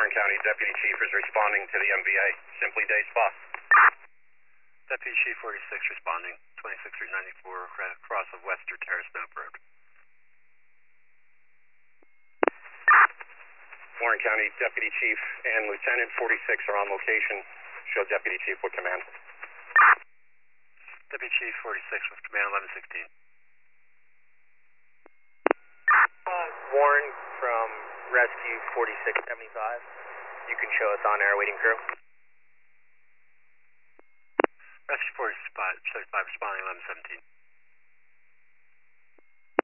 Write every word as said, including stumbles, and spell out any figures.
Warren County Deputy Chief is responding to the M V A. Simply Day Spa. Deputy Chief forty-six responding. twenty-six Route ninety-four, cross of Wester Terrace, Mount Road. Warren County Deputy Chief and Lieutenant forty-six are on location. Show Deputy Chief with command. Deputy Chief forty-six with command eleven sixteen. Uh, Warren from Rescue forty-six seventy-five. You can show us on air waiting crew. Rescue forty-five seventy-five responding eleven seventeen.